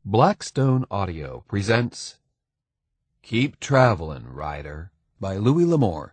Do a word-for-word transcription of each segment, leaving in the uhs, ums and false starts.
Blackstone Audio presents Keep Travelin', Rider by Louis L'Amour.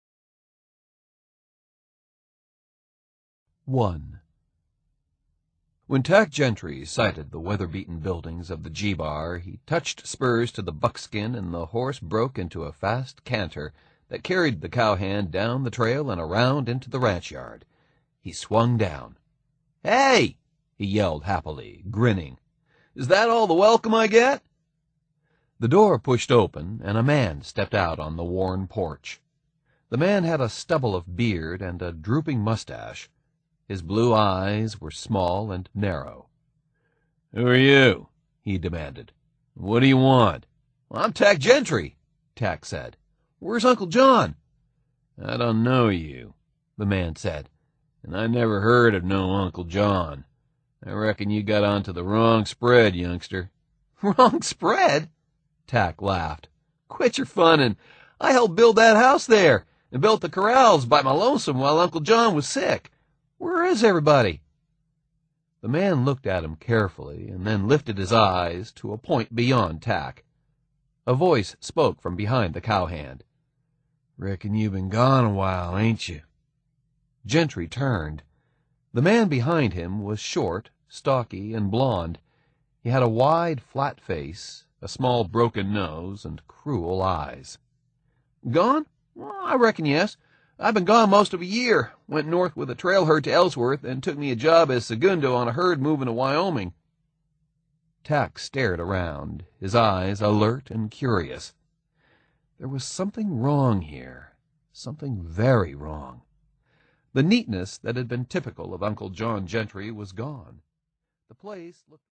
one. When Tack Gentry sighted the weather-beaten buildings of the G-Bar, he touched spurs to the buckskin and the horse broke into a fast canter that carried the cowhand down the trail and around into the ranch yard. He swung down. "Hey!" he yelled happily, grinning. "Is that all the welcome I get?" The door pushed open, and a man stepped out on the worn porch. The man had a stubble of beard and a drooping mustache. His blue eyes were small and narrow. "Who are you?" he demanded. "What do you want?" "I'm Tack Gentry," Tack said. "Where's Uncle John?" "I don't know you," the man said, "and I never heard of no Uncle John. I reckon you got onto the wrong spread, youngster." "Wrong spread?" Tack laughed. "Quit your funnin'. I helped build that house there, and built the corrals by my lonesome while Uncle John was sick. Where is everybody?" The man looked at him carefully, and then lifted his eyes to a point beyond Tack. A voice spoke from behind the cowhand. "Reckon you been gone a while, ain't you?" Gentry turned. The man behind him was short, stocky, and blond. He had a wide, flat face, a small broken nose, and cruel eyes. "Gone? Well, I reckon yes. I've been gone most of a year. Went north with a trail herd to Ellsworth, and took me a job as segundo on a herd moving to Wyoming." Tack stared around, his eyes alert and curious. There was something wrong here, something very wrong. The neatness that had been typical of Uncle John Gentry was gone. The place looked